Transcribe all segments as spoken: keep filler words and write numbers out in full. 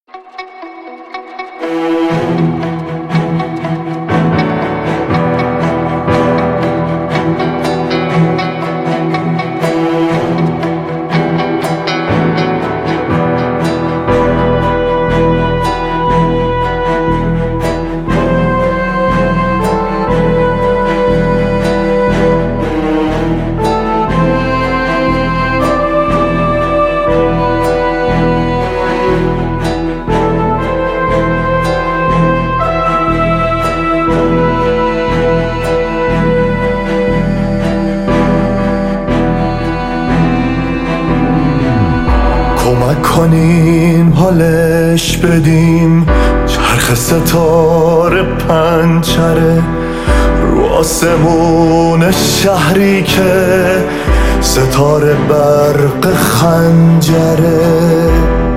کمک کنین حالش بدیم، چرخ ستاره پنجره رو آسمون شهری که ستاره برق خنجره.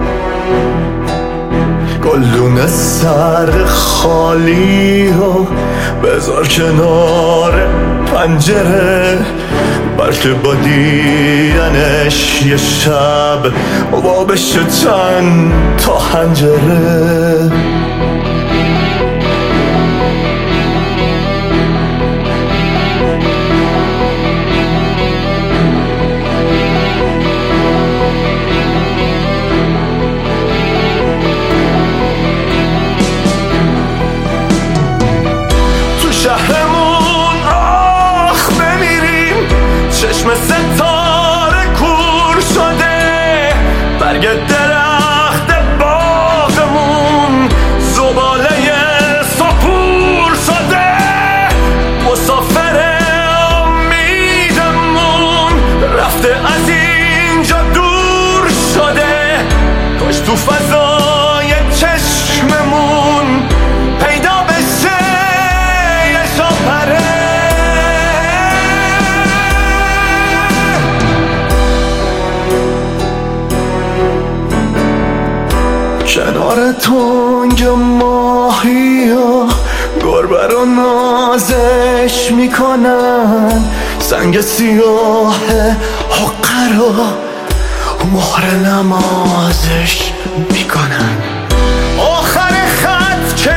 گلدون سر خالی رو بذار کنار پنجره، بلکه با دیدنش یه شب با بشه چند تا حنجره. تو شهرمون آخ بمیریم، چشم ستاره کور شده، برگ درخت باغمون زباله سپور شده. مسافر امیدمون رفته از اینجا دور شده، کاش تو فضای چشممون پیدا بشه یه شاپره. کنار تنگ ماهی ها گربه رو نازش میکنن، سنگ سیاه حقه رو مهر نمازش میکنن. آخر خط که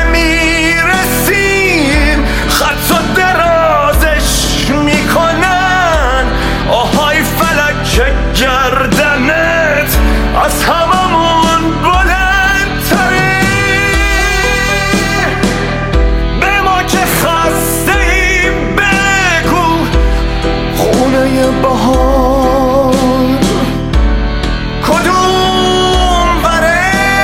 میرسیم خط و درازش میکنن، آهای فلک گردنت از هممون بلندتره. به ما که خسته ایم بگو خونه بهار کدوم بره.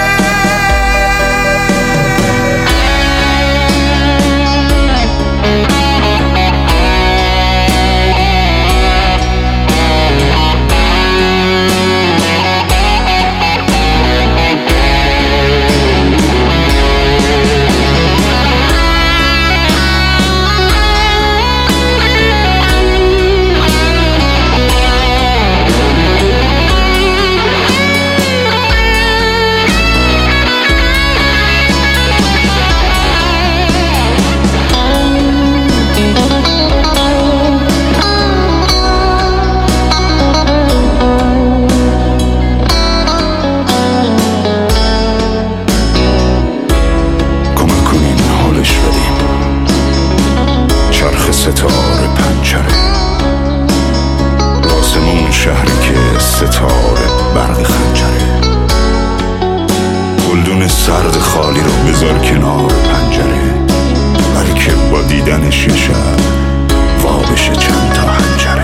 ستاره پنجره راسمون شهری که ستاره برق خنجره. گلدون سرد خالی رو بذار کنار پنجره، بلکه با دیدنش یه شب وا بشه چند تا حنجره.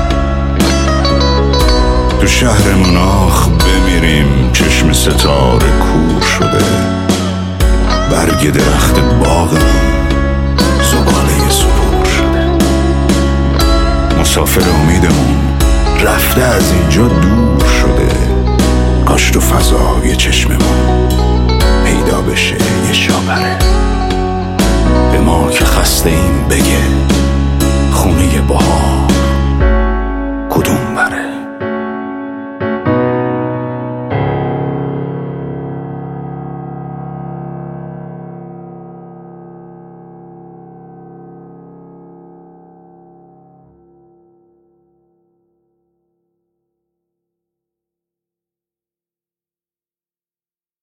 تو شهرمون آخ بمیریم، چشم ستاره کور شده، برگ درخت باغمون زباله سپور شده. مسافر امیدمون رفته از اینجا دور شده، کاش تو فضای چشممون پیدا بشه یه شاپره. به ما که خسته این بگه خونه بهار کدوم